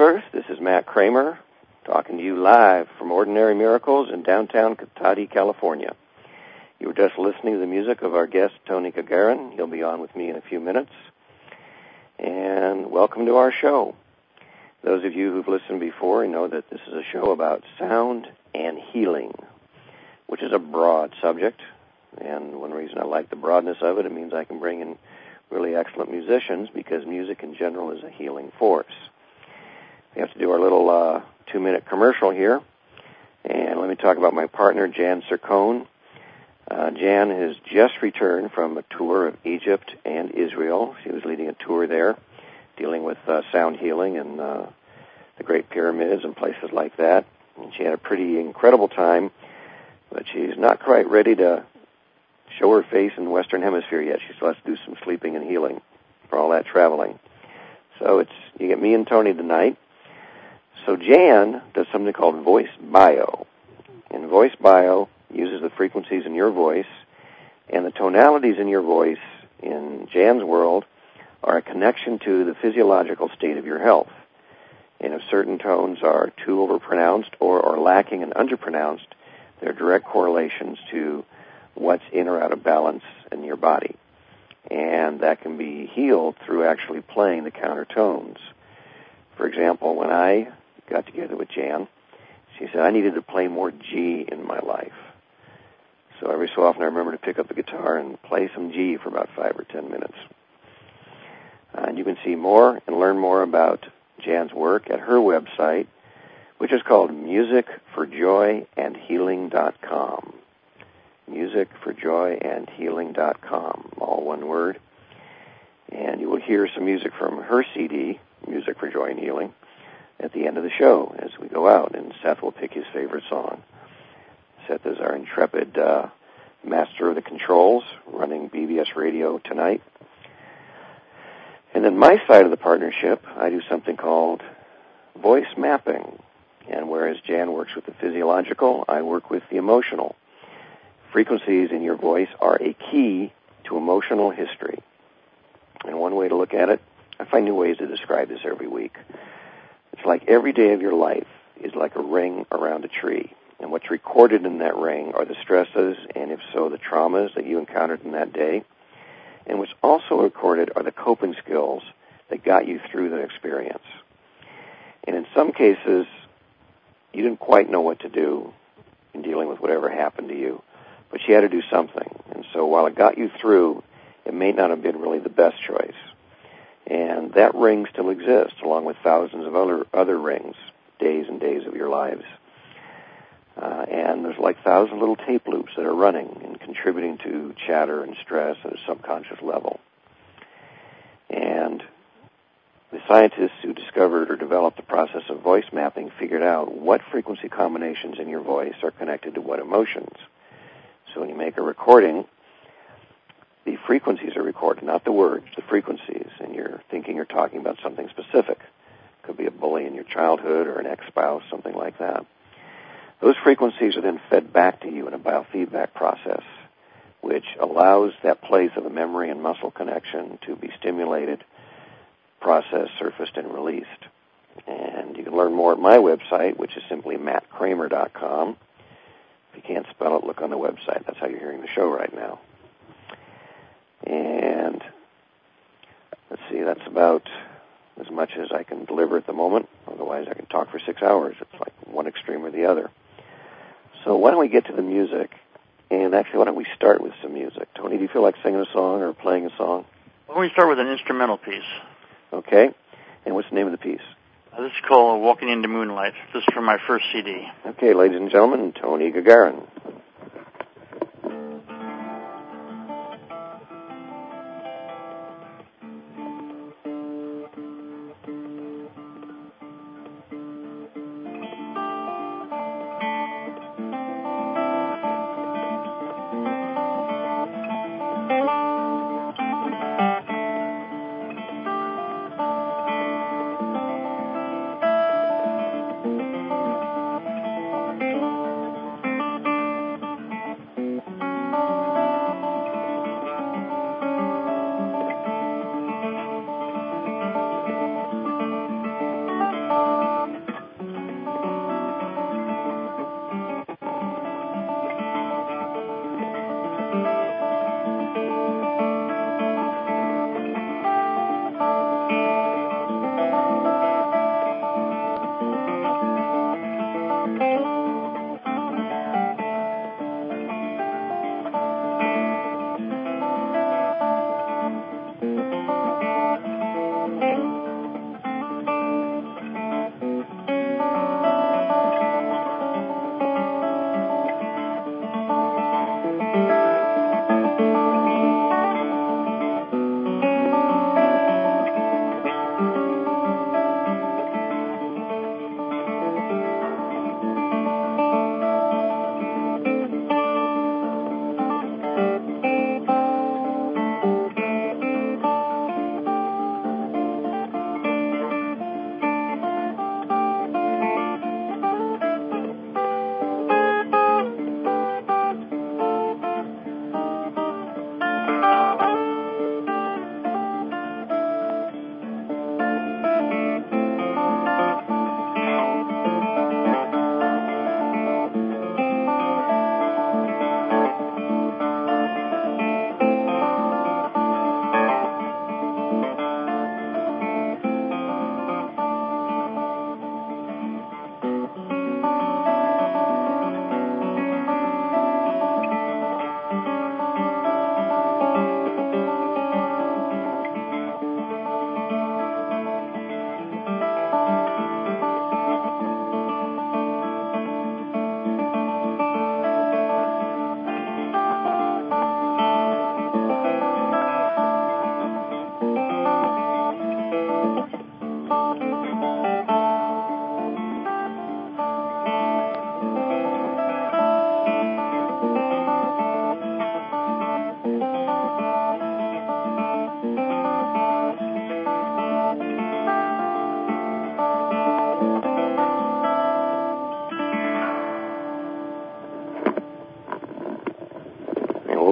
Universe. This is Matt Kramer talking to you live from Ordinary Miracles in downtown Cotati, California. You were just listening to the music of our guest, Tony Gagarin. He'll be on with me in a few minutes. And welcome to our show. Those of you who've listened before know that this is a show about sound and healing, which is a broad subject. And one reason I like the broadness of it, it means I can bring in really excellent musicians because music in general is a healing force. We have to do our little 2-minute commercial here. And let me talk about my partner, Jan Cercone. Jan has just returned from a tour of Egypt and Israel. She was leading a tour there, dealing with sound healing and the Great Pyramids and places like that. And she had a pretty incredible time, but she's not quite ready to show her face in the Western Hemisphere yet. She still has to do some sleeping and healing for all that traveling. So you get me and Tony tonight. So Jan does something called Voice Bio. And Voice Bio uses the frequencies in your voice, and the tonalities in your voice in Jan's world are a connection to the physiological state of your health. And if certain tones are too overpronounced or are lacking and underpronounced, they're direct correlations to what's in or out of balance in your body. And that can be healed through actually playing the countertones. For example, when I got together with Jan, she said I needed to play more G in my life. So every so often I remember to pick up the guitar and play some G for about 5 or 10 minutes. And you can see more and learn more about Jan's work at her website, which is called musicforjoyandhealing.com. musicforjoyandhealing.com, all one word. And you will hear some music from her CD, Music for Joy and Healing, at the end of the show as we go out, and Seth will pick his favorite song. Seth is our intrepid master of the controls, running BBS Radio tonight. And then my side of the partnership, I do something called voice mapping. And whereas Jan works with the physiological, I work with the emotional. Frequencies in your voice are a key to emotional history. And one way to look at it, I find new ways to describe this every week. It's like every day of your life is like a ring around a tree. And what's recorded in that ring are the stresses and, if so, the traumas that you encountered in that day. And what's also recorded are the coping skills that got you through the experience. And in some cases, you didn't quite know what to do in dealing with whatever happened to you, but you had to do something. And so while it got you through, it may not have been really the best choice. And that ring still exists, along with thousands of other rings, days and days of your lives. And there's like 1,000 little tape loops that are running and contributing to chatter and stress at a subconscious level. And the scientists who discovered or developed the process of voice mapping figured out what frequency combinations in your voice are connected to what emotions. So when you make a recording, the frequencies are recorded, not the words, the frequencies, and you're thinking you're talking about something specific. It could be a bully in your childhood or an ex-spouse, something like that. Those frequencies are then fed back to you in a biofeedback process, which allows that place of a memory and muscle connection to be stimulated, processed, surfaced, and released. And you can learn more at my website, which is simply mattkramer.com. If you can't spell it, look on the website. That's how you're hearing the show right now. And let's see, that's about as much as I can deliver at the moment. Otherwise, I can talk for 6 hours. It's like one extreme or the other. So why don't we get to the music? And actually, why don't we start with some music? Tony, do you feel like singing a song or playing a song? Why don't we start with an instrumental piece? Okay. And what's the name of the piece? This is called Walking into Moonlight. This is from my first CD. Okay, ladies and gentlemen, Tony Gagarin.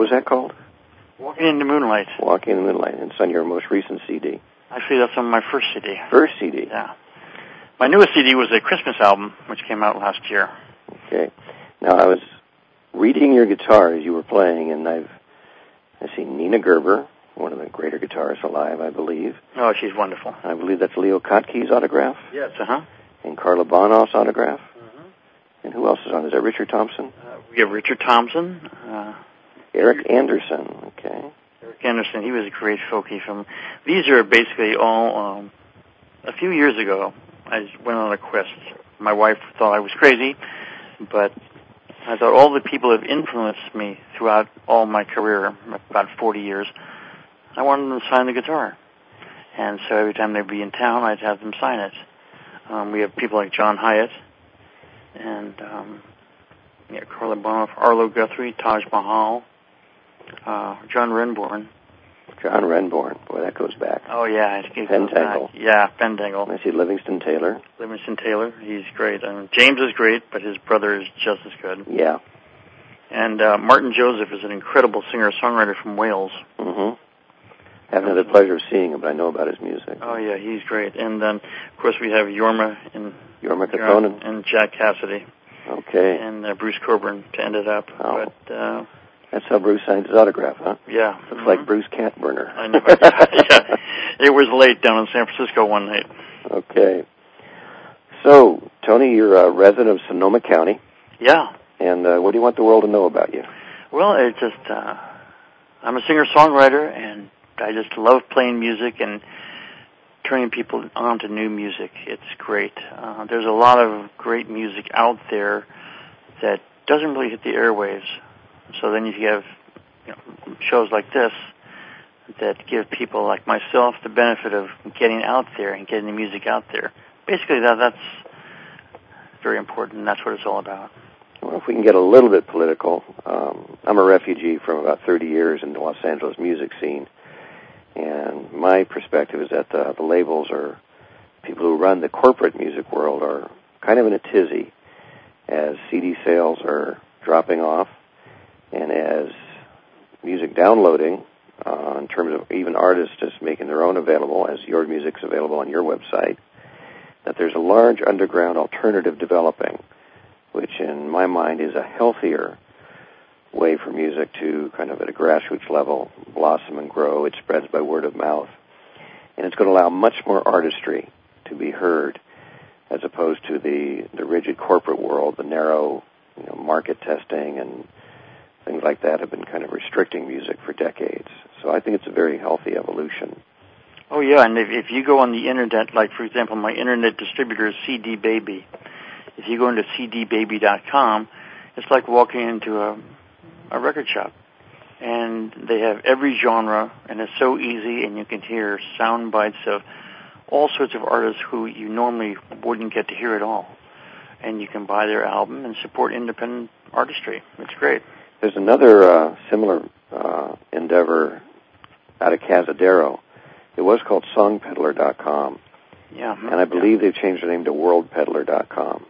was that called? Walking in the Moonlight. Walking in the Moonlight. And it's on your most recent CD. Actually, that's on my first CD. First CD? Yeah. My newest CD was a Christmas album, which came out last year. Okay. Now, I was reading your guitar as you were playing, and I see Nina Gerber, one of the greater guitarists alive, I believe. Oh, she's wonderful. I believe that's Leo Kottke's autograph. Yes, And Carla Bonoff's autograph. Mm-hmm. And who else is on? Is that Richard Thompson? We have Richard Thompson. Eric Anderson. Okay. Eric Anderson, he was a great folkie from... These are basically all... a few years ago, I went on a quest. My wife thought I was crazy, but I thought all the people have influenced me throughout all my career, about 40 years. I wanted them to sign the guitar. And so every time they'd be in town, I'd have them sign it. We have people like John Hyatt and Carla Bonoff, Arlo Guthrie, Taj Mahal, John Renbourn. John Renbourn. Boy, that goes back. Oh, yeah. Pentangle. Yeah, Pentangle. I see Livingston Taylor. Livingston Taylor, he's great. James is great, but his brother is just as good. Yeah. And Martin Joseph is an incredible singer-songwriter from Wales. Mm-hmm. I haven't had the pleasure of seeing him, but I know about his music. Oh, yeah, he's great. And then, of course, we have Jorma Kaukonen. And Jack Cassidy. Okay. And Bruce Coburn to end it up. Oh. But, that's how Bruce signed his autograph, huh? Yeah. Looks like Bruce Catburner. I know. Yeah. It was late down in San Francisco one night. Okay. So, Tony, you're a resident of Sonoma County. Yeah. And what do you want the world to know about you? Well, it's just, I'm a singer-songwriter, and I just love playing music and turning people on to new music. It's great. There's a lot of great music out there that doesn't really hit the airwaves. So then you have shows like this that give people like myself the benefit of getting out there and getting the music out there. Basically, that's very important, and that's what it's all about. Well, if we can get a little bit political, I'm a refugee from about 30 years in the Los Angeles music scene, and my perspective is that the labels or people who run the corporate music world are kind of in a tizzy as CD sales are dropping off, and as music downloading, in terms of even artists just making their own available, as your music's available on your website, that there's a large underground alternative developing, which in my mind is a healthier way for music to kind of at a grassroots level blossom and grow. It spreads by word of mouth. And it's going to allow much more artistry to be heard as opposed to the rigid corporate world, the narrow market testing and things like that have been kind of restricting music for decades. So I think it's a very healthy evolution. Oh, yeah, and if you go on the Internet, like, for example, my Internet distributor is CD Baby. If you go into cdbaby.com, it's like walking into a record shop. And they have every genre, and it's so easy, and you can hear sound bites of all sorts of artists who you normally wouldn't get to hear at all. And you can buy their album and support independent artistry. It's great. There's another similar endeavor out of Cazadero. It was called songpeddler.com. Yeah. And I believe they've changed their name to worldpeddler.com.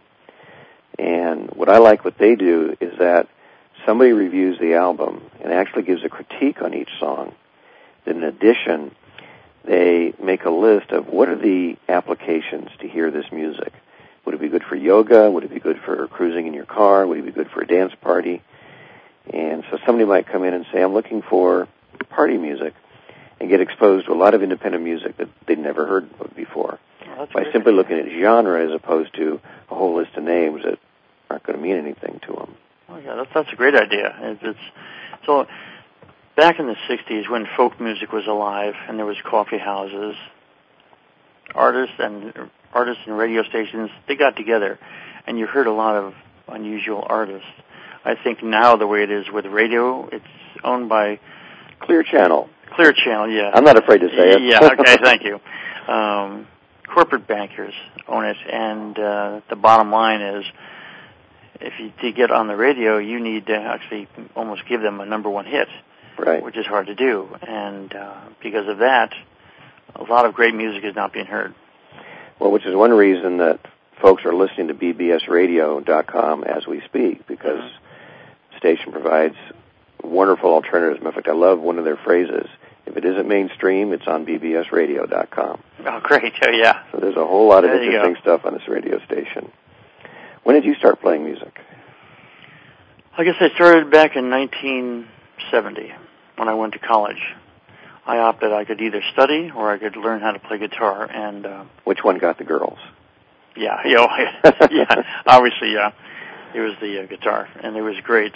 And what I like what they do is that somebody reviews the album and actually gives a critique on each song. Then in addition, they make a list of what are the applications to hear this music. Would it be good for yoga? Would it be good for cruising in your car? Would it be good for a dance party? And so somebody might come in and say, I'm looking for party music, and get exposed to a lot of independent music that they'd never heard of before by simply looking at genre as opposed to a whole list of names that aren't going to mean anything to them. Oh, yeah, that's a great idea. So back in the 60s when folk music was alive and there was coffee houses, artists and radio stations, they got together, and you heard a lot of unusual artists. I think now the way it is with radio, it's owned by Clear Channel. Clear Channel, yeah. I'm not afraid to say it. Yeah, okay, thank you. Corporate bankers own it, and the bottom line is, to get on the radio, you need to actually almost give them a number one hit, right? Which is hard to do, and because of that, a lot of great music is not being heard. Well, which is one reason that folks are listening to bbsradio.com as we speak, because the station provides wonderful alternatives. In fact, I love one of their phrases. If it isn't mainstream, it's on bbsradio.com. Oh, great. Oh, yeah. So there's a whole lot of There you interesting stuff on this radio station. When did you start playing music? I guess I started back in 1970 when I went to college. I opted I could either study or I could learn how to play guitar. And which one got the girls? Yeah, yeah, obviously, yeah. It was the guitar, and it was great.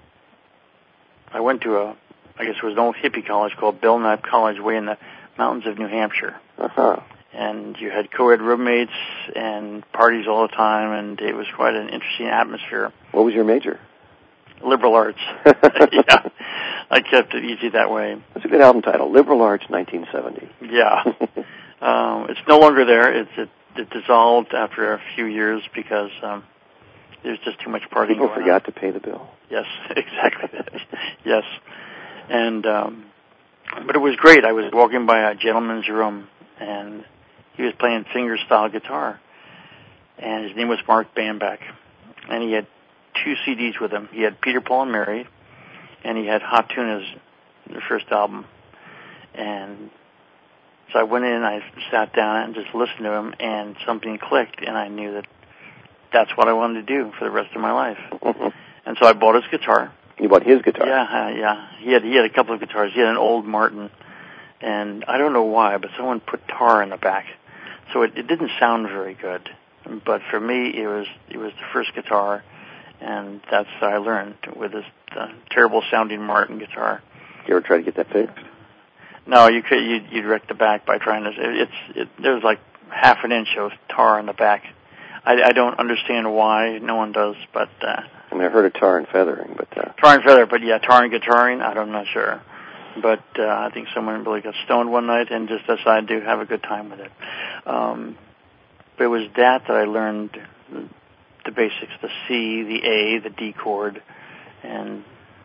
I went to I guess it was an old hippie college called Belknap College way in the mountains of New Hampshire. Uh-huh. And you had co-ed roommates and parties all the time, and it was quite an interesting atmosphere. What was your major? Liberal arts. Yeah, I kept it easy that way. That's a good album title, Liberal Arts 1970. Yeah. It's no longer there. It dissolved after a few years because there's just too much partying People going forgot on. to pay the bill. Yes, exactly. Yes. And but it was great. I was walking by a gentleman's room, and he was playing finger-style guitar, and his name was Mark Bambeck, and he had 2 CDs with him. He had Peter, Paul, and Mary, and he had Hot Tunas, their first album. And so I went in, I sat down and just listened to him, and something clicked, and I knew that that's what I wanted to do for the rest of my life. And so I bought his guitar. You bought his guitar? Yeah. He had a couple of guitars. He had an old Martin, and I don't know why, but someone put tar in the back, so it didn't sound very good. But for me, it was the first guitar, and that's what I learned with this terrible sounding Martin guitar. You ever try to get that fixed? No, you'd wreck the back by trying to. There's like half an inch of tar in the back. I don't understand why. No one does, but. I mean, I've heard of tar and feathering, but... Tar and feather, but yeah, tar and guitaring, I'm not sure. But I think someone really got stoned one night and just decided to have a good time with it. But it was that I learned the basics, the C, the A, the D chord, and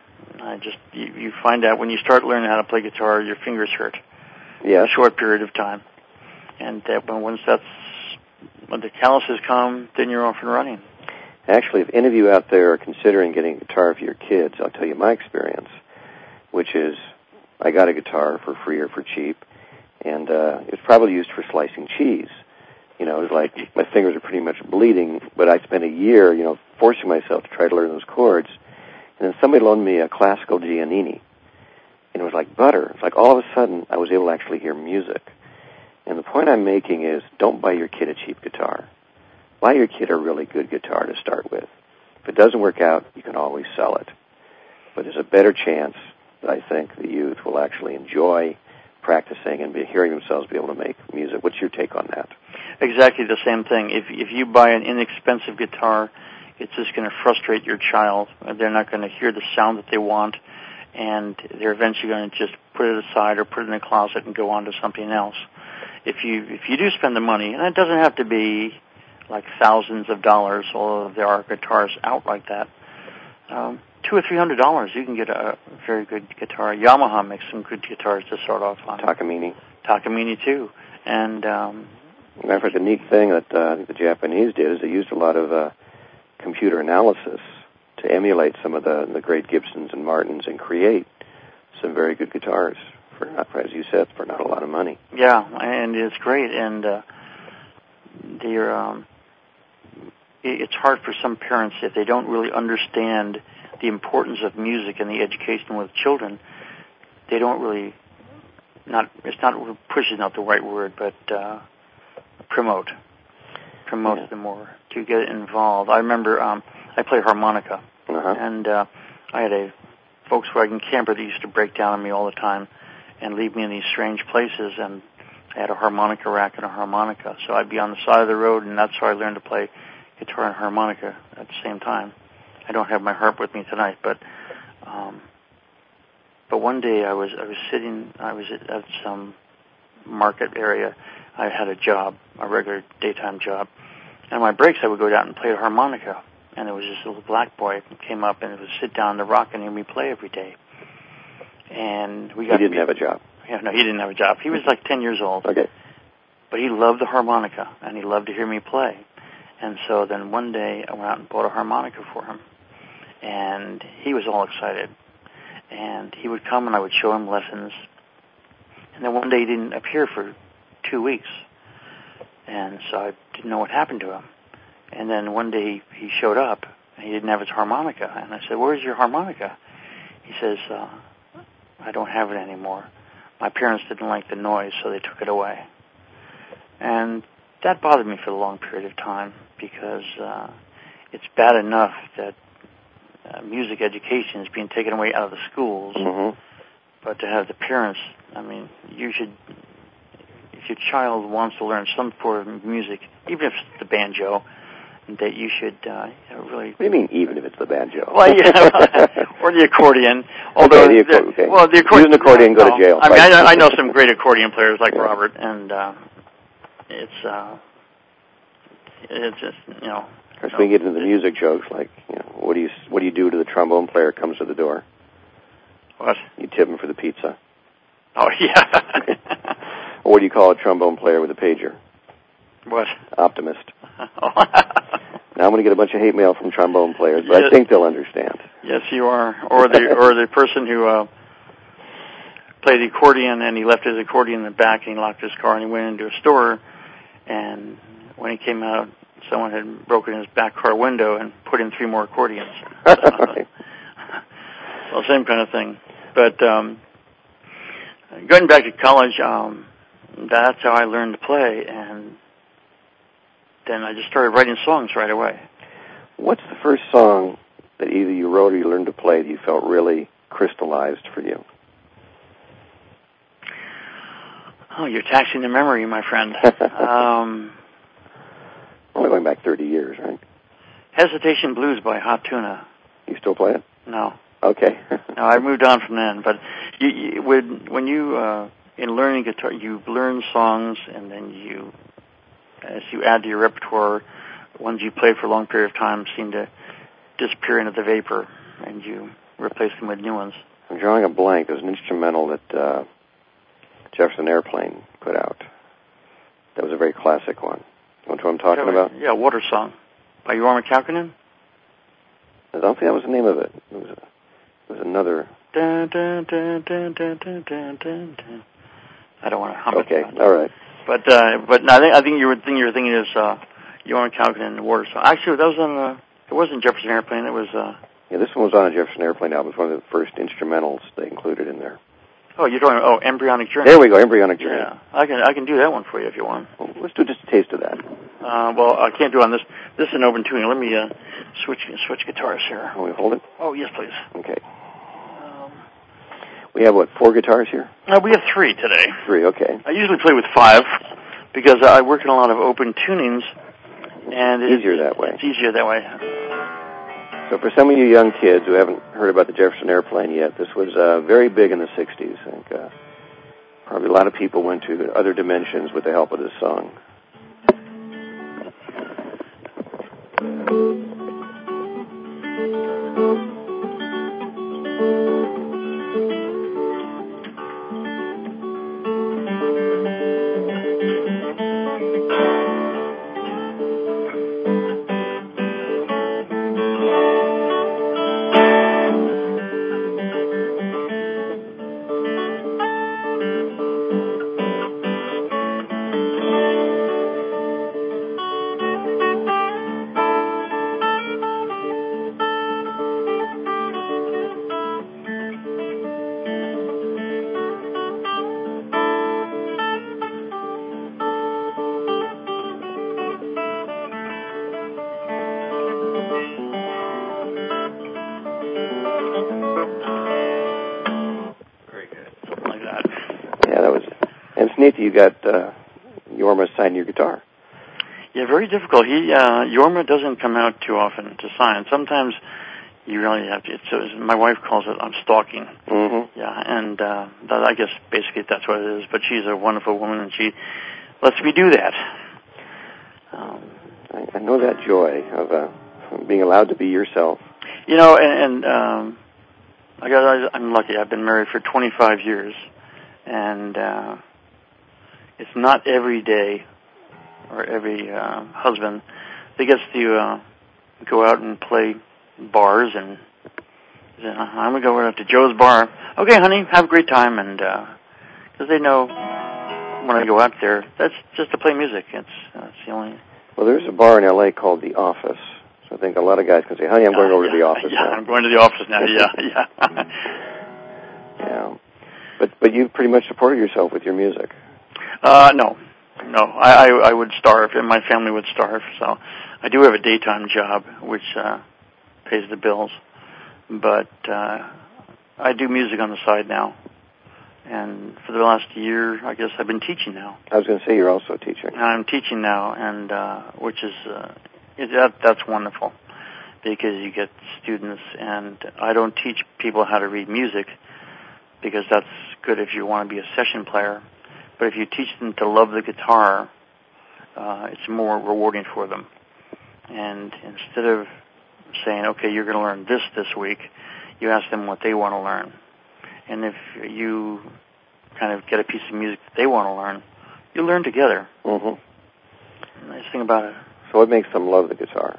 you find out when you start learning how to play guitar, your fingers hurt. Yeah. A short period of time. And when the calluses come, then you're off and running. Actually, if any of you out there are considering getting a guitar for your kids, I'll tell you my experience, which is I got a guitar for free or for cheap, and it was probably used for slicing cheese. It was like my fingers are pretty much bleeding, but I spent a year, forcing myself to try to learn those chords, and then somebody loaned me a classical Giannini, and it was like butter. It's like all of a sudden I was able to actually hear music. And the point I'm making is don't buy your kid a cheap guitar. Buy your kid a really good guitar to start with. If it doesn't work out, you can always sell it. But there's a better chance that I think the youth will actually enjoy practicing and hearing themselves be able to make music. What's your take on that? Exactly the same thing. If you buy an inexpensive guitar, it's just going to frustrate your child. They're not going to hear the sound that they want, and they're eventually going to just put it aside or put it in a closet and go on to something else. If you do spend the money, and it doesn't have to be like thousands of dollars, although there are guitars out like that, $200 or $300, you can get a very good guitar. Yamaha makes some good guitars to start off on. Takamine too. And matter of fact, the neat thing that I think the Japanese did is they used a lot of computer analysis to emulate some of the great Gibsons and Martins and create some very good guitars for, as you said, for not a lot of money. Yeah, and it's great. And it's hard for some parents if they don't really understand the importance of music and the education with children. They don't really push is not the right word, but promote them more to get involved. I remember I played harmonica, and I had a Volkswagen camper that used to break down on me all the time and leave me in these strange places, and I had a harmonica rack and a harmonica, so I'd be on the side of the road, and that's how I learned to play guitar and harmonica at the same time. I don't have my harp with me tonight, but one day I was at some market area. I had a job, a regular daytime job, and on my breaks I would go down and play the harmonica. And there was this little black boy who came up and would sit down on the rock and hear me play every day. And he didn't have a job. Yeah, no, he didn't have a job. He was like 10 years old. Okay. But he loved the harmonica, and he loved to hear me play. And so then one day I went out and bought a harmonica for him. And he was all excited. and he would come and I would show him lessons. And then one day he didn't appear for 2 weeks, and so I didn't know what happened to him. And then one day he showed up, and he didn't have his harmonica. And I said, "Where's your harmonica?" He says, "I don't have it anymore. My parents didn't like the noise, so they took it away." And that bothered me for a long period of time, because it's bad enough that music education is being taken away out of the schools, but to have the parents, I mean, you should, if your child wants to learn some form of music, even if it's the banjo, that you should really... What do you mean, even if it's the banjo? Well, yeah, or the accordion. Although, okay. Well, the accordion... Use an accordion, go to jail. I mean, I know some great accordion players like Robert, and it's just, you know... Of course, we get into the music jokes, like, you know, what do you do to the trombone player who comes to the door? What? You tip him for the pizza. Oh, yeah. Or what do you call a trombone player with a pager? What? Optimist. Now I'm going to get a bunch of hate mail from trombone players, but yes. I think they'll understand. Yes, you are. Or the person who played the accordion, and he left his accordion in the back, and he locked his car, and he went into a store, and when he came out, someone had broken his back car window and put in 3 more accordions. Well, same kind of thing. But going back to college, that's how I learned to play, and then I just started writing songs right away. What's the first song that either you wrote or you learned to play that you felt really crystallized for you? Oh, you're taxing the memory, my friend. Only going back 30 years, right? Hesitation Blues by Hot Tuna. You still play it? No. Okay. No, I moved on from then. But when you in learning guitar, you learn songs, and then as you add to your repertoire, ones you play for a long period of time seem to disappear into the vapor, and you replace them with new ones. I'm drawing a blank. There's an instrumental that Jefferson Airplane put out. That was a very classic one. You know what I'm talking about? Yeah, Water Song by Jorma Kaukonen. I don't think that was the name of it. It was another. Dun, dun, dun, dun, dun, dun, dun, dun, dun. I don't want to hum it. Okay, all right. But no, I think you're thinking is Jorma Kaukonen and Water Song. Actually, that was on it wasn't Jefferson Airplane. It was. Yeah, this one was on a Jefferson Airplane album. It was one of the first instrumentals they included in there. Oh, you're talking about Embryonic Journey. There we go, Embryonic Journey. Yeah, I can do that one for you if you want. Well, let's do just a taste of that. Well, I can't do it on this. This is an open tuning. Let me switch guitars here. Can we hold it? Oh, yes, please. Okay. We have, 4 guitars here? We have 3 today. 3, okay. I usually play with 5 because I work in a lot of open tunings, and it's easier that way. It's easier that way. So for some of you young kids who haven't heard about the Jefferson Airplane yet, this was very big in the 60s. I think probably a lot of people went to other dimensions with the help of this song. You got Jorma signing your guitar. Yeah, very difficult. Jorma doesn't come out too often to sign. Sometimes you really have to. My wife calls it I'm stalking. Mm-hmm. Yeah, and I guess basically that's what it is. But she's a wonderful woman, and she lets me do that. I know that joy of being allowed to be yourself. You know, and I'm lucky. I've been married for 25 years, and it's not every day or every husband that gets to go out and play bars and I'm going to go out to Joe's Bar. Okay, honey, have a great time. And because they know when I go out there, that's just to play music. It's the only... Well, there's a bar in L.A. called The Office. So I think a lot of guys can say, honey, I'm going over to The Office now. I'm going to The Office now, yeah. Yeah. But you pretty much supported yourself with your music. No. I would starve, and my family would starve. So I do have a daytime job, which pays the bills. But I do music on the side now. And for the last year, I guess I've been teaching now. I was going to say you're also teaching. I'm teaching now, and which is that's wonderful because you get students, and I don't teach people how to read music because that's good if you want to be a session player. But if you teach them to love the guitar, it's more rewarding for them. And instead of saying, okay, you're going to learn this week, you ask them what they want to learn. And if you kind of get a piece of music that they want to learn, you learn together. Mm-hmm. The nice thing about it. So what makes them love the guitar?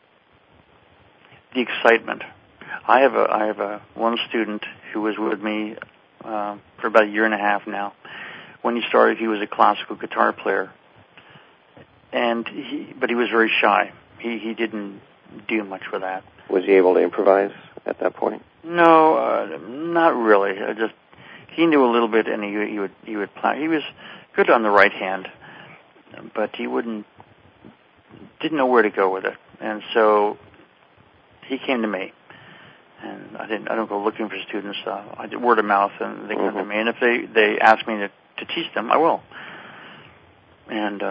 The excitement. I have a one student who was with me for about a year and a half now. When he started, he was a classical guitar player, but he was very shy. He didn't do much with that. Was he able to improvise at that point? No, not really. He knew a little bit, and he would play. He was good on the right hand, but he didn't know where to go with it, and so he came to me. And I don't go looking for students. I did word of mouth, and they come to me. And if they ask me to teach them, I will. And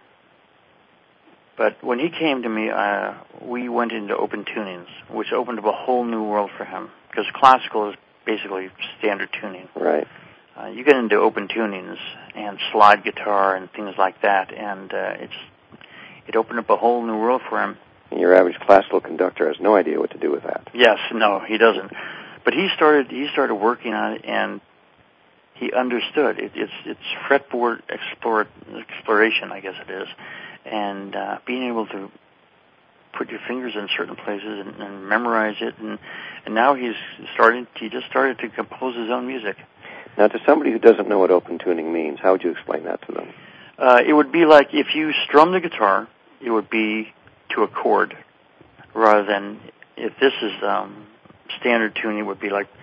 but when he came to me, we went into open tunings, which opened up a whole new world for him. Because classical is basically standard tuning. Right. You get into open tunings and slide guitar and things like that, and it opened up a whole new world for him. And your average classical conductor has no idea what to do with that. Yes, no, he doesn't. But he started working on it, and he understood. It's fretboard exploration, I guess it is, and being able to put your fingers in certain places and memorize it, and now he just started to compose his own music. Now, to somebody who doesn't know what open tuning means, how would you explain that to them? It would be like if you strum the guitar, it would be to a chord, rather than if this is standard tuning, it would be like.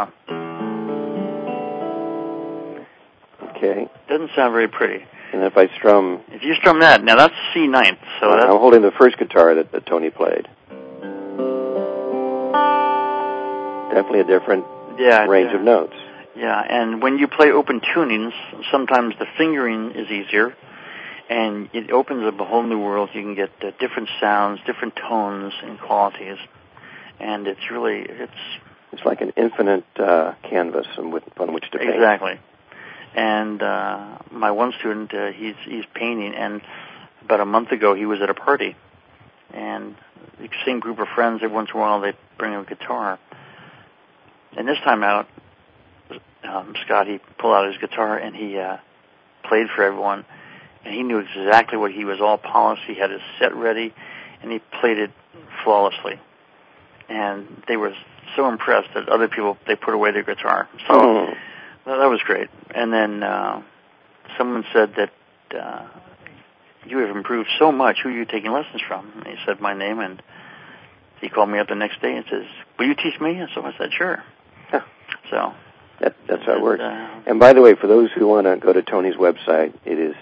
Okay. Doesn't sound very pretty. And if I strum... If you strum that, now that's C ninth. So that's... I'm holding the first guitar that Tony played. Definitely a different range of notes. Yeah, and when you play open tunings, sometimes the fingering is easier, and it opens up a whole new world. You can get different sounds, different tones and qualities, and it's really... It's like an infinite canvas on which to paint. Exactly. And my one student, he's painting, and about a month ago he was at a party, and the same group of friends, every once in a while they bring him a guitar. And this time out, Scott, he pulled out his guitar and he played for everyone, and he knew exactly what he was all polished. He had his set ready, and he played it flawlessly. And they were so impressed that other people, they put away their guitar. So that was great. And then someone said that you have improved so much. Who are you taking lessons from? And he said my name, and he called me up the next day and says, will you teach me? And so I said, sure. Huh. So that's how it works. And by the way, for those who want to go to Tony's website, it is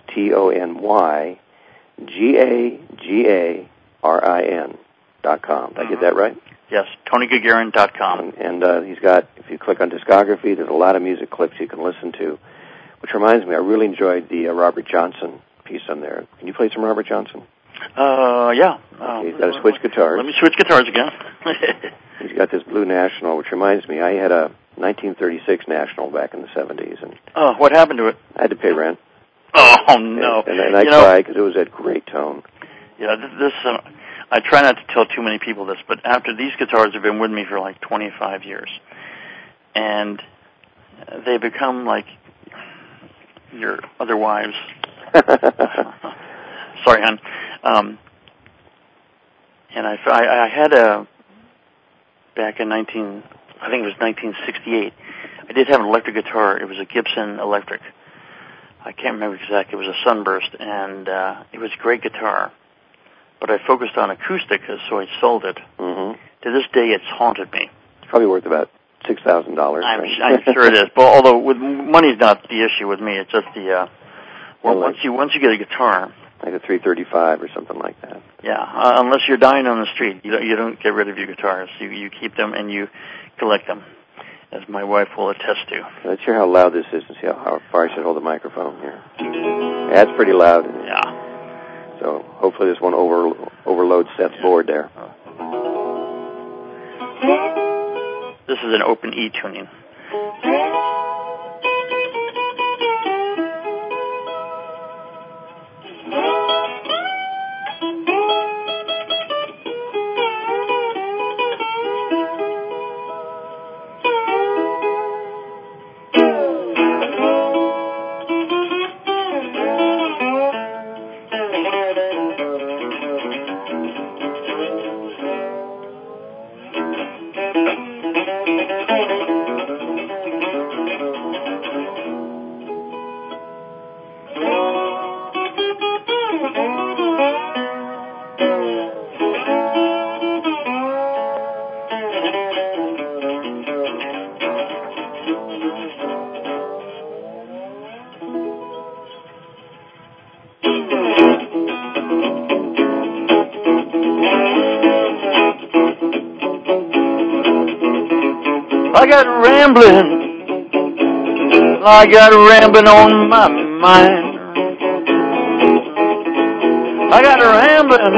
TonyGagarin.com. Did I get that right? Yes, TonyGagarin.com. And he's got, if you click on discography, there's a lot of music clips you can listen to. Which reminds me, I really enjoyed the Robert Johnson piece on there. Can you play some Robert Johnson? Yeah. Okay, he's got to switch guitars. Let me switch guitars again. He's got this Blue National, which reminds me, I had a 1936 National back in the 70s. And what happened to it? I had to pay rent. Oh, no. And I cried because it was at great tone. Yeah, I try not to tell too many people this, but after these guitars have been with me for like 25 years, and they become like your other wives. Sorry, hon. And I had back in I think it was 1968. I did have an electric guitar. It was a Gibson Electric. I can't remember exactly. It was a Sunburst, and it was a great guitar. But I focused on acoustic, so I sold it. Mm-hmm. To this day, it's haunted me. It's probably worth about $6,000. I'm sure it is. But although money's not the issue with me, it's just the once you get a guitar, like a 335 or something like that. Yeah, unless you're dying on the street, you don't get rid of your guitars. You keep them and you collect them, as my wife will attest to. Let's hear how loud this is and see how far I should hold the microphone here. Yeah, it's pretty loud. Yeah. So hopefully this won't overload Seth's board there. This is an open E tuning. I got rambling on my mind. I got rambling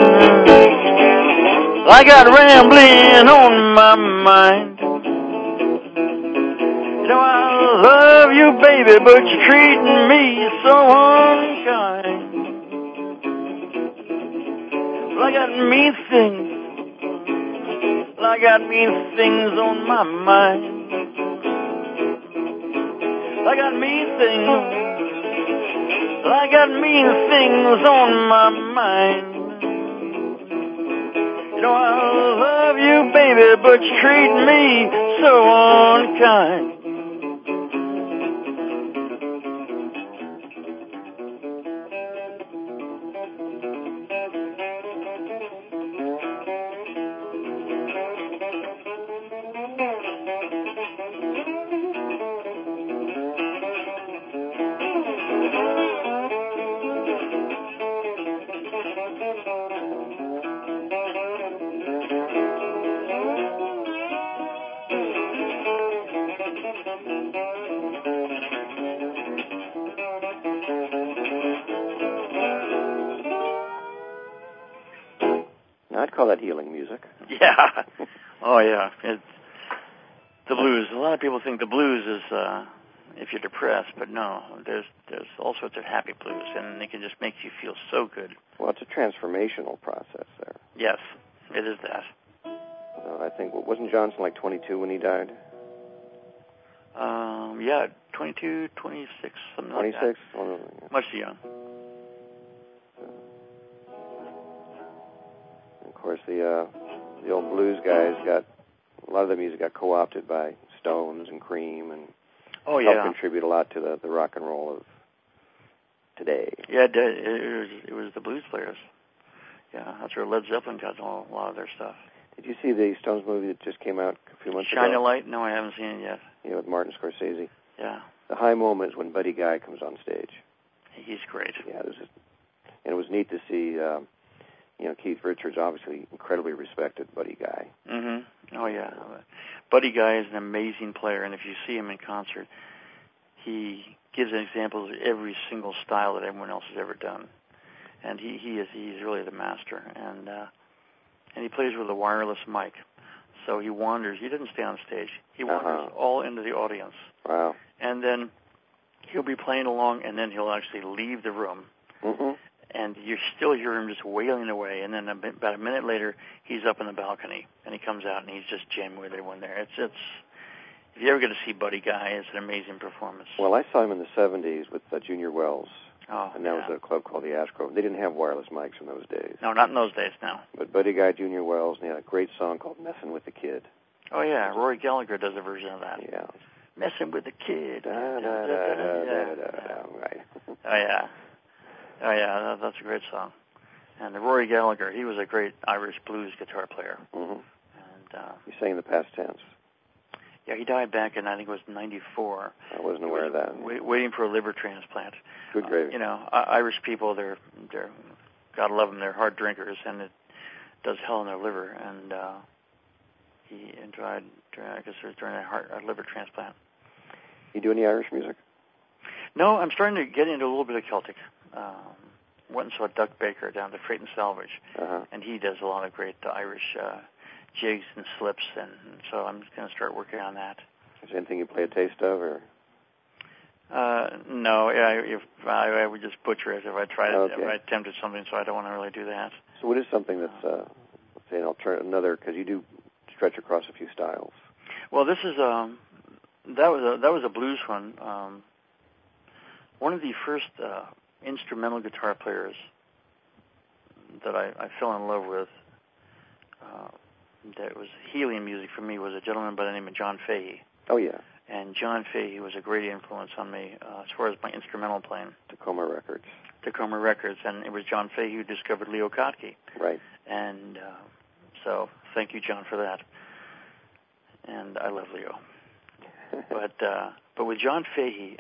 on my mind. You know I love you, baby, but you're treating me so unkind. Well, I got mean things on my mind. I got mean things on my mind. You know I love you, baby, but you treat me so unkind. I'd call that healing music. Yeah. Oh, yeah. The blues. A lot of people think the blues is if you're depressed, but no. There's all sorts of happy blues, and they can just make you feel so good. Well, it's a transformational process there. Yes, it is that. I think, wasn't Johnson like 22 when he died? Yeah, 22, 26, something 26? like that. Well, yeah. Much too young. Of course, the old blues guys got a lot of the music got co-opted by Stones and Cream, and helped contribute a lot to the rock and roll of today. Yeah, it was the blues players. Yeah, that's where Led Zeppelin got a lot of their stuff. Did you see the Stones movie that just came out a few months ago? Shine a Light? No, I haven't seen it yet. Yeah, with Martin Scorsese. Yeah. The high moment is when Buddy Guy comes on stage. He's great. Yeah, and it was neat to see. Keith Richards, obviously incredibly respected Buddy Guy. Mm-hmm. Oh yeah, Buddy Guy is an amazing player, and if you see him in concert, he gives examples of every single style that everyone else has ever done, and he's really the master. And he plays with a wireless mic, so he wanders. He doesn't stay on stage. He wanders all into the audience. Wow. And then he'll be playing along, and then he'll actually leave the room. Mm-hmm. And you still hear him just wailing away, and then about a minute later, he's up on the balcony, and he comes out, and he's just jamming with everyone there. It's if you ever get to see Buddy Guy, it's an amazing performance. Well, I saw him in the 70s with Junior Wells, and that was a club called the Ash Grove. They didn't have wireless mics in those days. No, not in those days, no. But Buddy Guy, Junior Wells, and they had a great song called Messin' with the Kid. Oh, yeah. Rory Gallagher does a version of that. Yeah. Messing with the kid. Right. Oh, yeah. Oh, yeah. That's a great song. And Rory Gallagher, he was a great Irish blues guitar player. Mm-hmm. And you sang in the past tense. yeah, he died back in, I think it was 94. I wasn't aware of that. Waiting for a liver transplant. Good gravy. You know, Irish people, they're God love them, they're hard drinkers, and it does hell in their liver. And he died, I guess, during a liver transplant. You do any Irish music? No, I'm starting to get into a little bit of Celtic. Went and saw Duck Baker down to Freight and Salvage, and he does a lot of great Irish jigs and slips, and so I'm going to start working on that. Is there anything you play a taste of, or? No, I would just butcher it if I tried it, Okay. if I attempted something, so I don't want to really do that. So what is something that's, let's say, another, because you do stretch across a few styles. Well, this is, that was a blues one. One of the first instrumental guitar players that I fell in love with, that was healing music for me, was a gentleman by the name of John Fahey. Oh, yeah. And John Fahey was a great influence on me as far as my instrumental playing. Tacoma Records. Tacoma Records, and it was John Fahey who discovered Leo Kottke. Right. And so thank you, John, for that. And I love Leo. But with John Fahey,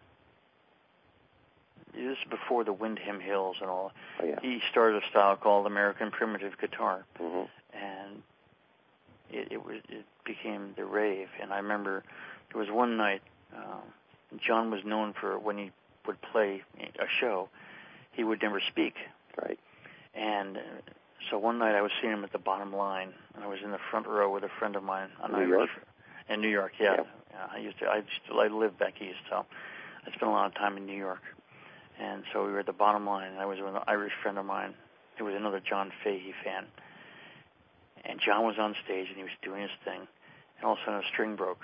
this is before the Windham Hills and all. Oh, yeah. He started a style called American Primitive Guitar, mm-hmm. and it became the rave. And I remember there was one night, John was known for when he would play a show, he would never speak. Right. And so one night I was seeing him at the bottom line, and I was in the front row with a friend of mine. New York? In New York, yeah. I lived back east, so I spent a lot of time in New York. And so we were at the bottom line, and I was with an Irish friend of mine who was another John Fahey fan. And John was on stage, and he was doing his thing, and all of a sudden a string broke.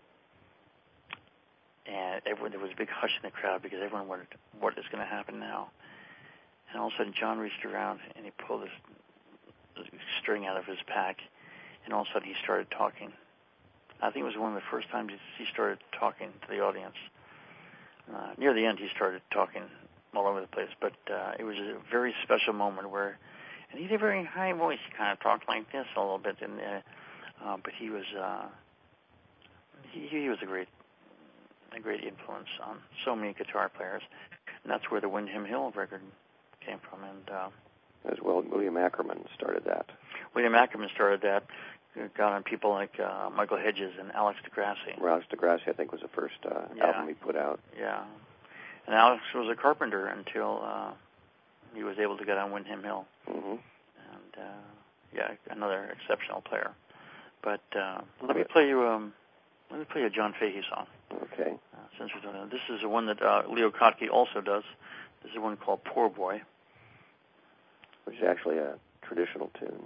And there was a big hush in the crowd because everyone wondered, what is going to happen now? And all of a sudden John reached around, and he pulled this string out of his pack, and all of a sudden he started talking. I think it was one of the first times he started talking to the audience. Near the end, he started talking all over the place, but it was a very special moment where, and he had a very high voice. He kind of talked like this a little bit, but he was he was a great influence on so many guitar players, and that's where the Windham Hill record came from. And as well, William Ackerman started that. William Ackerman started that. Got on people like Michael Hedges and Alex DeGrassi. Well, Alex DeGrassi, I think, was the first album he put out. Yeah. And Alex was a carpenter until he was able to get on Windham Hill. Mm-hmm. And, another exceptional player. But let me play you a John Fahey song. Okay. Since we're doing that. This is the one that Leo Kottke also does. This is one called Poor Boy. Which is actually a traditional tune,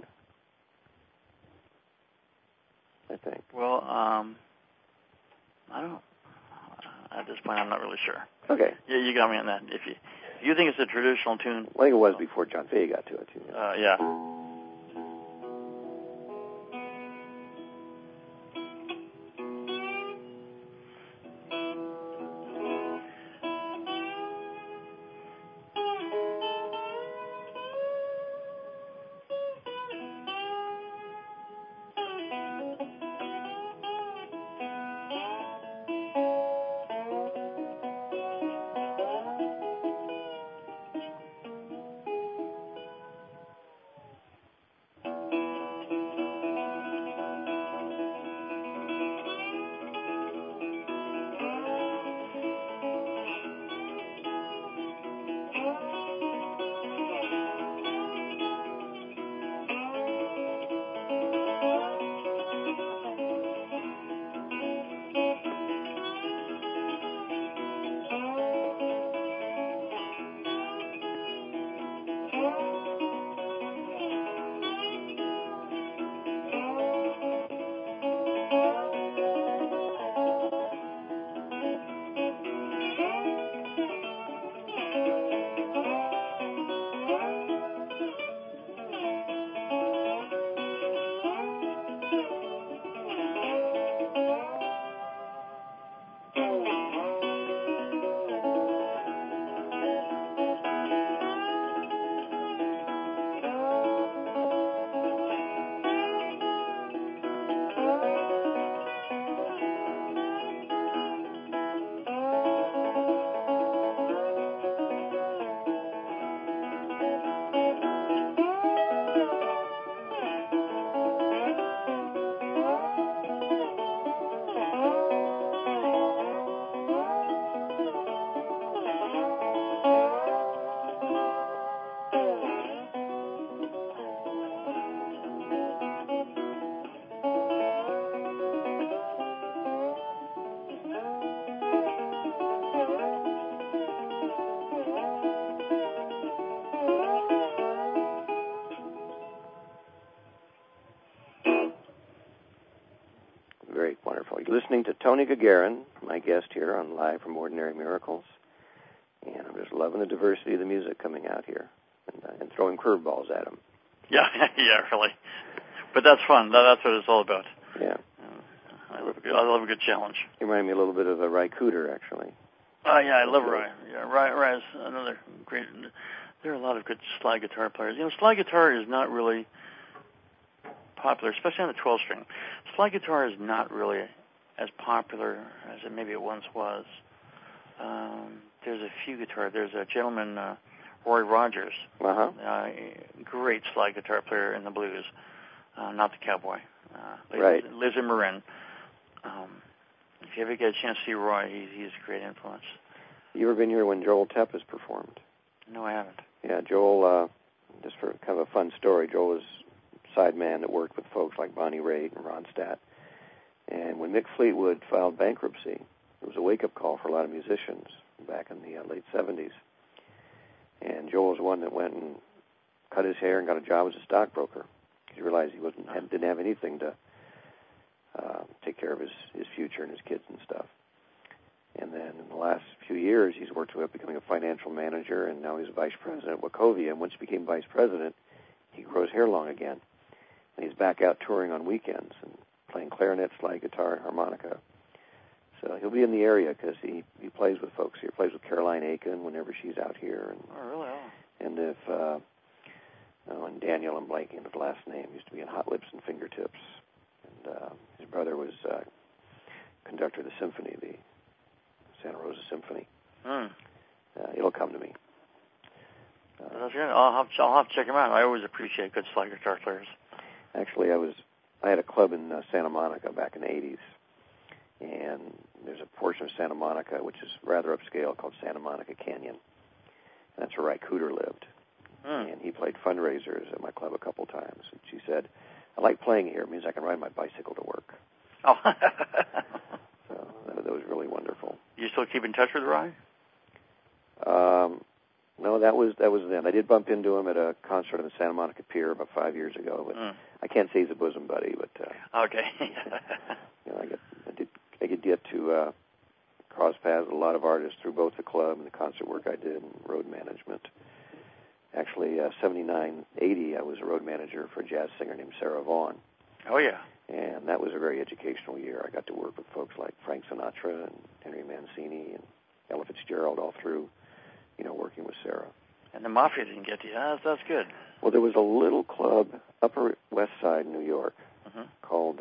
I think. Well, I don't. At this point, I'm not really sure. Okay. Yeah, you got me on that. If you think it's a traditional tune, I think it was before John Fahey got to it too. Yeah. Great, wonderful. You're listening to Tony Gagarin, my guest here on Live from Ordinary Miracles. And I'm just loving the diversity of the music coming out here and throwing curveballs at them. Yeah, really. But that's fun. That's what it's all about. Yeah. I love a good challenge. You remind me a little bit of a Ry Cooder, actually. Oh, yeah, I love Ry. Yeah, Ry is another great... There are a lot of good slide guitar players. Slide guitar is not really popular, especially on the 12-string. Slide guitar is not really as popular as maybe it once was. There's a few guitars. There's a gentleman, Roy Rogers, great slide guitar player in the blues, not the cowboy. Lives in Marin. If you ever get a chance to see Roy, he's a great influence. You ever been here when Joel Teppes performed? No, I haven't. Yeah, Joel, just for kind of a fun story, Joel was a sideman that worked with folks like Bonnie Raitt and Ronstadt. And when Mick Fleetwood filed bankruptcy, it was a wake-up call for a lot of musicians back in the late 70s. And Joel was one that went and cut his hair and got a job as a stockbroker. He realized he didn't have anything to take care of his future and his kids and stuff. And then in the last few years, he's worked with becoming a financial manager, and now he's vice president at Wachovia. And once he became vice president, he grew his hair long again. And he's back out touring on weekends and playing clarinet, slide guitar, harmonica. So he'll be in the area because he plays with folks here. He plays with Caroline Aiken whenever she's out here. And, oh, really? And if and Daniel, I'm blanking on his last name, used to be in Hot Lips and Fingertips. And his brother was conductor of the symphony, the Santa Rosa Symphony. It'll come to me. That's good. I'll have to check him out. I always appreciate good slide guitar players. Actually, I had a club in Santa Monica back in the 80s, and there's a portion of Santa Monica which is rather upscale called Santa Monica Canyon. And that's where Ry Cooder lived. And he played fundraisers at my club a couple times. And she said, I like playing here. It means I can ride my bicycle to work. Oh. So that was really wonderful. You still keep in touch with Ry? No, that was then. I did bump into him at a concert on the Santa Monica Pier about 5 years ago, but I can't say he's a bosom buddy. But okay. I could get to cross paths with a lot of artists through both the club and the concert work I did and road management. Actually, 79, 80, I was a road manager for a jazz singer named Sarah Vaughan. Oh, yeah. And that was a very educational year. I got to work with folks like Frank Sinatra and Henry Mancini and Ella Fitzgerald all through, working with Sarah. And the Mafia didn't get to you. That's good. Well, there was a little club, Upper West Side, New York, called,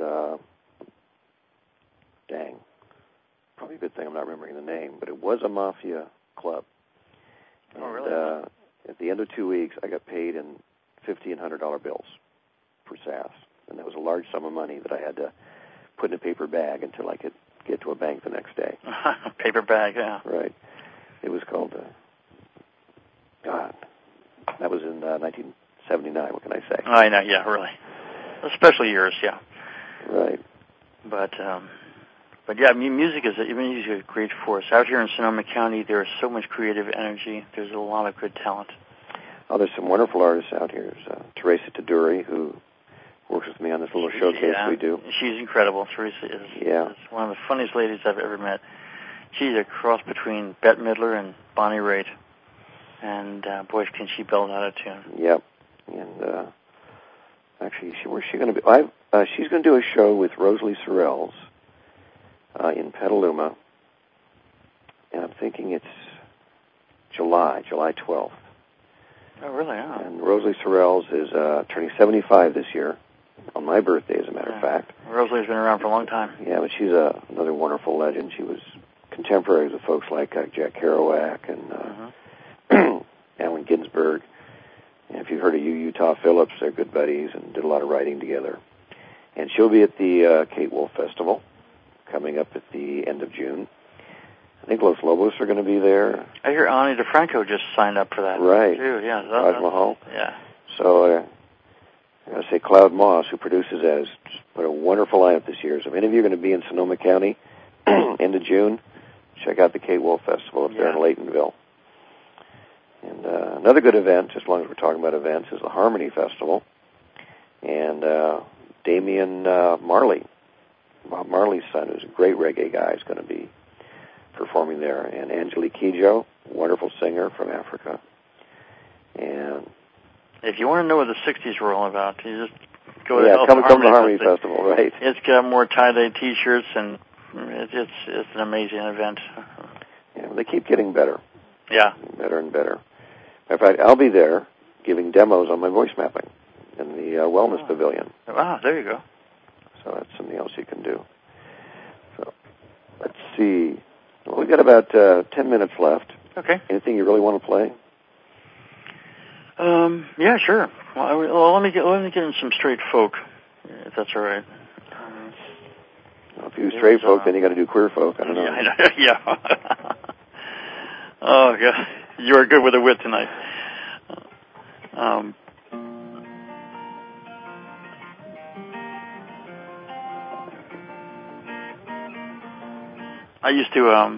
probably a good thing I'm not remembering the name, but it was a Mafia club. Oh, really? At the end of 2 weeks, I got paid in $50 and $100 bills for SAS. And that was a large sum of money that I had to put in a paper bag until I could get to a bank the next day. Paper bag, yeah. Right. It was called, that was in 1979, what can I say? I know, yeah, really. Special years, yeah. Right. But yeah, music is a great force. Out here in Sonoma County, there is so much creative energy. There's a lot of good talent. Oh, there's some wonderful artists out here. There's Teresa Taduri, who works with me on this little showcase we do. She's incredible. Teresa is one of the funniest ladies I've ever met. She's a cross between Bette Midler and Bonnie Raitt. And, boy, can she belt out a tune. Yep. And actually, where's she going to be? She's going to do a show with Rosalie Sorrells in Petaluma. And I'm thinking it's July 12th. Oh, really? Oh. And Rosalie Sorrells is turning 75 this year, on my birthday, as a matter of fact. Rosalie's been around for a long time. Yeah, but she's another wonderful legend. She was contemporaries with folks like Jack Kerouac and Allen Ginsberg. And if you've heard of Utah Phillips, they're good buddies and did a lot of writing together. And she'll be at the Kate Wolf Festival coming up at the end of June. I think Los Lobos are going to be there. I hear Ani DeFranco just signed up for that. Right. Too. Yeah. Raj Mahal. Yeah. So I got to say, Cloud Moss, who produces that, has put a wonderful lineup this year. So if any of you are going to be in Sonoma County end of June, check out the Kate Wolf Festival up there in Laytonville. And another good event, just as long as we're talking about events, is the Harmony Festival. And Damian Marley Bob Marley's son, who's a great reggae guy, is going to be performing there. And Angelique Kidjo, wonderful singer from Africa. And if you want to know what the 60s were all about, you just go to come to the Harmony Festival, right? It's got more tie-dye T-shirts, and it's an amazing event. Yeah, they keep getting better. Yeah. Better and better. In fact, I'll be there giving demos on my voice mapping in the Wellness Pavilion. Ah, there you go. So that's something else you can do. So let's see. Well, we've got about 10 minutes left. Okay. Anything you really want to play? Yeah, sure. Well, let me get in some straight folk, if that's all right. Well, if you do straight folk, then you got to do queer folk. I don't know. Yeah. Oh, God. You are good with a wit tonight. I used to,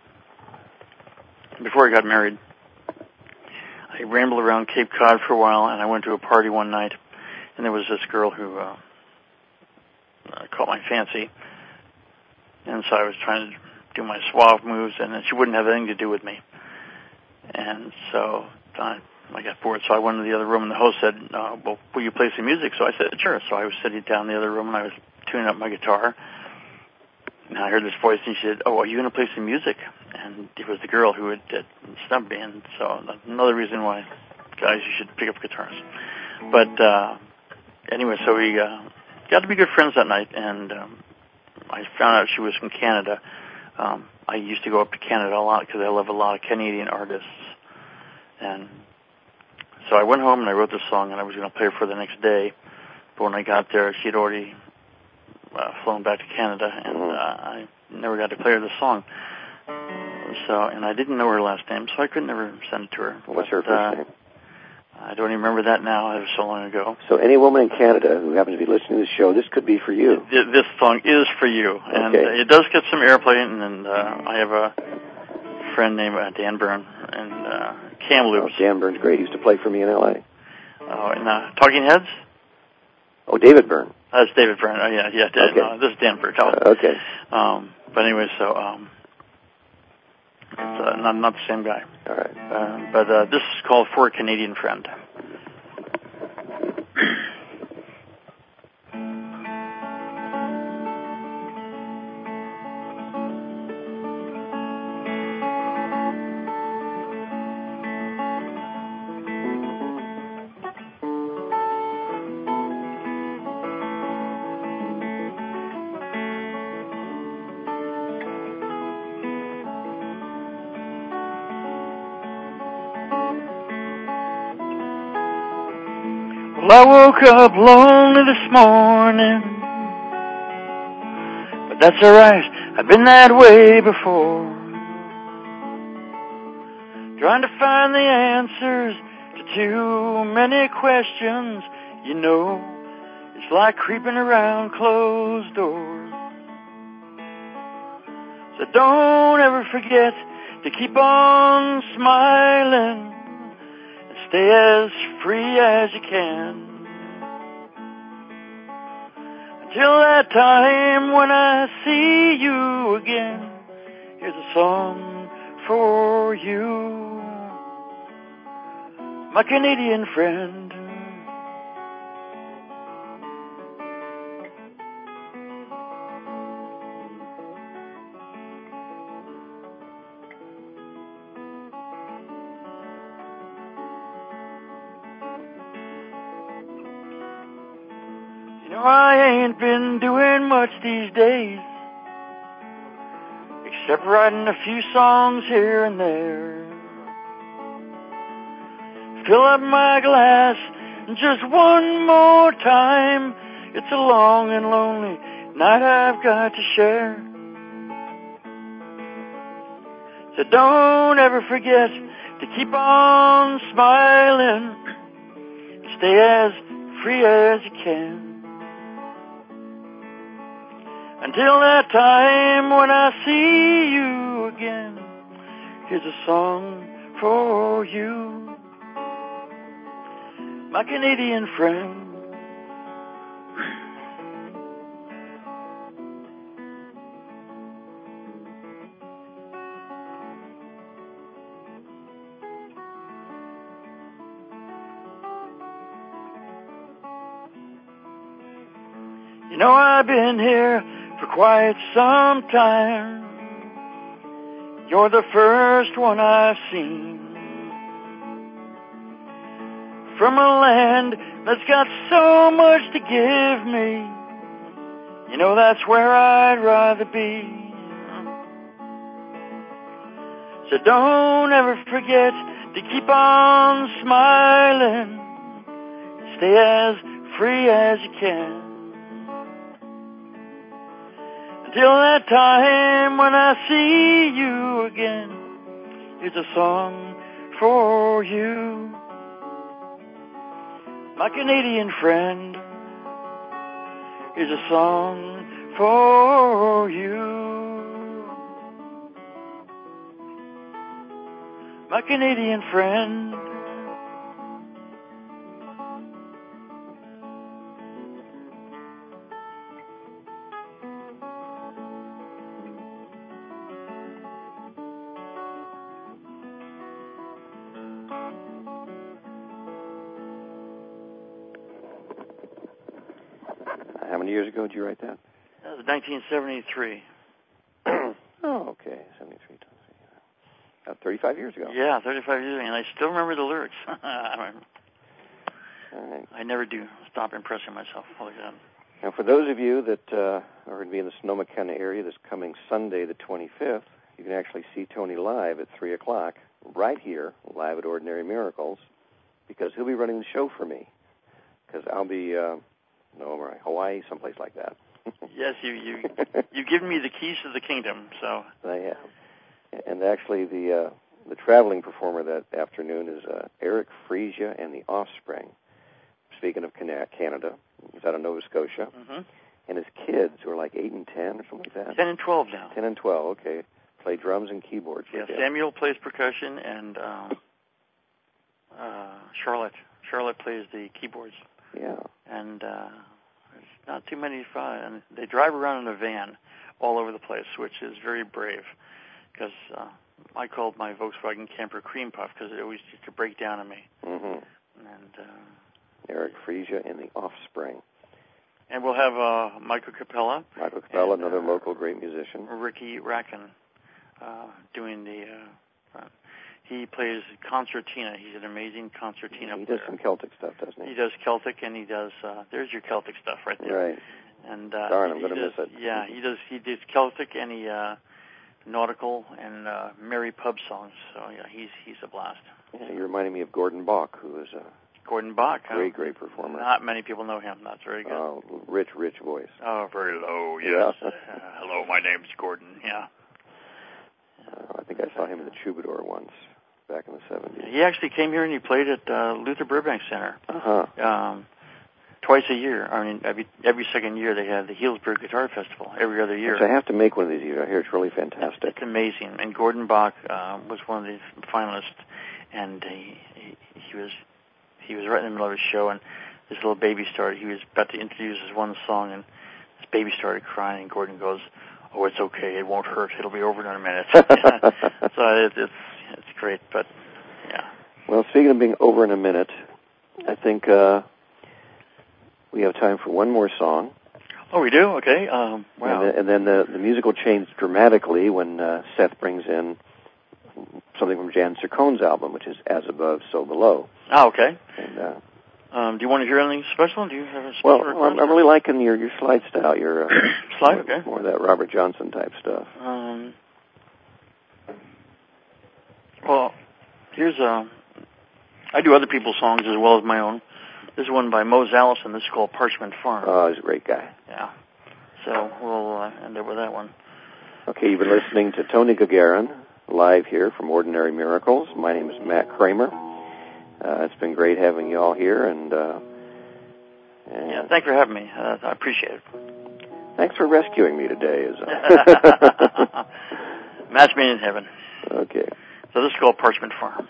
before I got married, I rambled around Cape Cod for a while, and I went to a party one night, and there was this girl who caught my fancy, and so I was trying to do my suave moves, and she wouldn't have anything to do with me. And so I got bored, so I went to the other room, and the host said, well, will you play some music? So I said, sure. So I was sitting down in the other room, and I was tuning up my guitar, and I heard this voice, and she said, oh, are you going to play some music? And it was the girl who had snubbed me, and so another reason why, guys, you should pick up guitars. But anyway, so we got to be good friends that night, and I found out she was from Canada. I used to go up to Canada a lot because I love a lot of Canadian artists. And so I went home and I wrote this song, and I was going to play her for the next day. But when I got there, she had already flown back to Canada, and I never got to play her the song. So, and I didn't know her last name, so I could never send it to her. What's her first name? I don't even remember that now. It was so long ago. So any woman in Canada who happens to be listening to the show, this could be for you. This song is for you. And it does get some airplay, and I have a friend named Dan Byrne and Kamloops. Dan Byrne's great. He used to play for me in L.A. Oh, and Talking Heads? Oh, David Byrne. That's David Byrne. Oh, yeah. Okay. This is Dan Byrne. Okay. But anyway, so it's not the same guy. All right. But this is called For a Canadian Friend. Well, I woke up lonely this morning, but that's alright, I've been that way before. Trying to find the answers to too many questions, you know, it's like creeping around closed doors. So don't ever forget to keep on smiling, stay as free as you can. Until that time when I see you again, here's a song for you, my Canadian friend. You know, I ain't been doing much these days, except writing a few songs here and there. Fill up my glass just one more time. It's a long and lonely night I've got to share. So don't ever forget to keep on smiling, stay as free as you can. Until that time when I see you again, here's a song for you, my Canadian friend. You know, I've been here for quite some time. You're the first one I've seen from a land that's got so much to give me. You know, that's where I'd rather be. So don't ever forget to keep on smiling. Stay as free as you can. Until that time when I see you again, it's a song for you. My Canadian friend is a song for you. My Canadian friend. How many years ago did you write that? That was 1973. Oh, okay. 73. 35 years ago. Yeah, 35 years ago, and I still remember the lyrics. All right. I never do stop impressing myself. Like that. Now, for those of you that are going to be in the Sonoma County area this coming Sunday, the 25th, you can actually see Tony live at 3 o'clock, right here, live at Ordinary Miracles, because he'll be running the show for me. Because I'll be, Hawaii, someplace like that. Yes, you've given me the keys to the kingdom, so. I have. And actually, the traveling performer that afternoon is Eric Frisia and the Offspring. Speaking of Canada, he's out of Nova Scotia. Mm-hmm. And his kids, who are like 8 and 10 or something like that. 10 and 12 now. 10 and 12, okay. Play drums and keyboards. Yeah, Samuel plays percussion, and Charlotte plays the keyboards. Yeah. And there's not too many fun. And they drive around in a van all over the place, which is very brave. Because I called my Volkswagen camper Cream Puff because it always used to break down on me. Mm-hmm. And Eric Frisia and the Offspring. And we'll have Michael Capella. Michael Capella, another local great musician. Ricky Racken doing the... he plays concertina. He's an amazing concertina player. He does some Celtic stuff, doesn't he? He does Celtic, and he does... there's your Celtic stuff right there. Right. And, darn, I'm going to miss it. Yeah, he does Celtic, and he... nautical and merry pub songs. So yeah, he's a blast. Yeah, you're reminding me of Gordon Bach, who is a Gordon Bach, great performer. Not many people know him. That's very good. Oh, rich voice. Oh, very low. Yes. Yeah. Hello, my name's Gordon. Yeah. I think I saw him in the Troubadour once back in the 70s. He actually came here and he played at Luther Burbank Center. Twice a year. I mean, every second year they have the Healdsburg Guitar Festival. Every other year. Which I have to make one of these years. I hear it's really fantastic. It's amazing. And Gordon Bach was one of the finalists, and he was right in the middle of his show, and this little baby started. He was about to introduce his one song, and this baby started crying. And Gordon goes, "Oh, it's okay. It won't hurt. It'll be over in a minute." So it's great. But yeah. Well, speaking of being over in a minute, I think. We have time for one more song. Oh, we do? Okay. Wow. And then the music will change dramatically when Seth brings in something from Jan Sircone's album, which is As Above, So Below. Oh, okay. And, do you want to hear anything special? Do you have a special request? I'm really liking your slide style. Your slide, okay. More of that Robert Johnson type stuff. Well, here's I do other people's songs as well as my own. This is one by Mose Allison. This is called Parchment Farm. Oh, he's a great guy. Yeah. So we'll end up with that one. Okay, you've been listening to Tony Gagarin, live here from Ordinary Miracles. My name is Matt Kramer. It's been great having you all here. And yeah, thanks for having me. I appreciate it. Thanks for rescuing me today. Match made in heaven. Okay. So this is called Parchment Farm.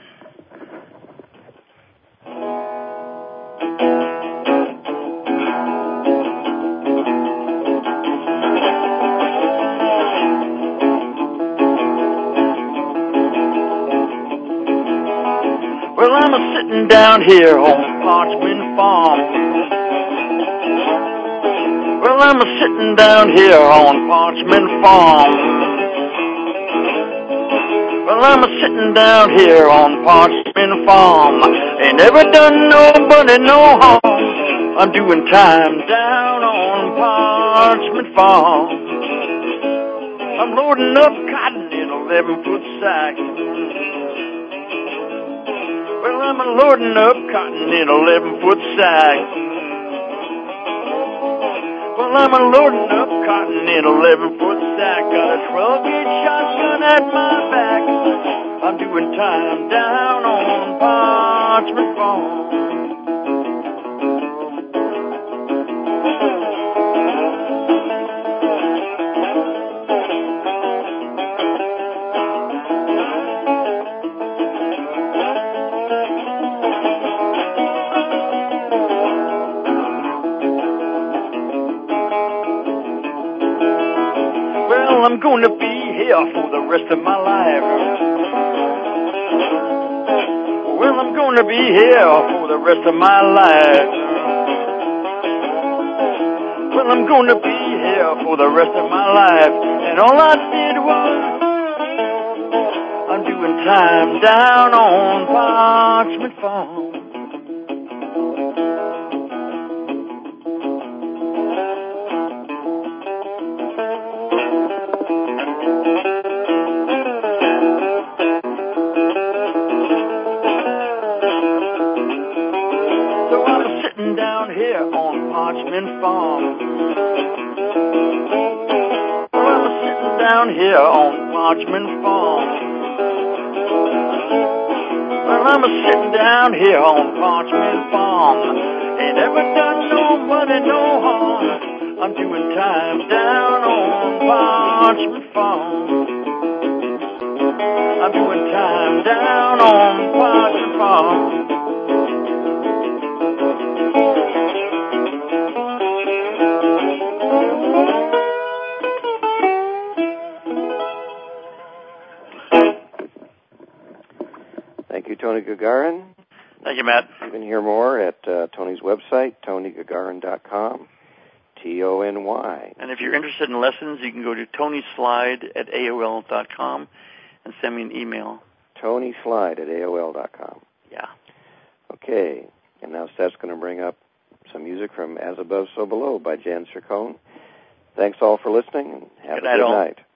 Well, I'm a-sitting down here on Parchment Farm. Well, Well, I'm sitting down here on Parchment Farm. Well, I'm sitting down here on Parchment Farm. Ain't never done nobody no harm. I'm doing time down on Parchment Farm. I'm loading up cotton in 11-foot sacks. Well, I'm loading up cotton in 11-foot sacks. Well, I'm loading up cotton in 11-foot sack. Got a 12-gauge shotgun at my back. I'm doing time down on Parchment Farm. Well, I'm going to be here for the rest of my life. Well, I'm going to be here for the rest of my life. Well, I'm going to be here for the rest of my life. And all I did was, I'm doing time down on Parchment Farm. Down here on Parchment Farm. Well, I'm sitting down here on Parchment Farm. Well, I'm sitting down here on Parchment Farm. Ain't ever done nobody no harm. I'm doing time down on Parchment Farm. I'm doing time down on Parchment Farm. Thank you, Tony Gagarin. Thank you, Matt. You can hear more at Tony's website, TonyGagarin.com, Tony. And if you're interested in lessons, you can go to TonySlide@AOL.com and send me an email. TonySlide@AOL.com. Yeah. Okay, and now Seth's going to bring up some music from As Above, So Below by Jan Ciccone. Thanks all for listening, and have a good night.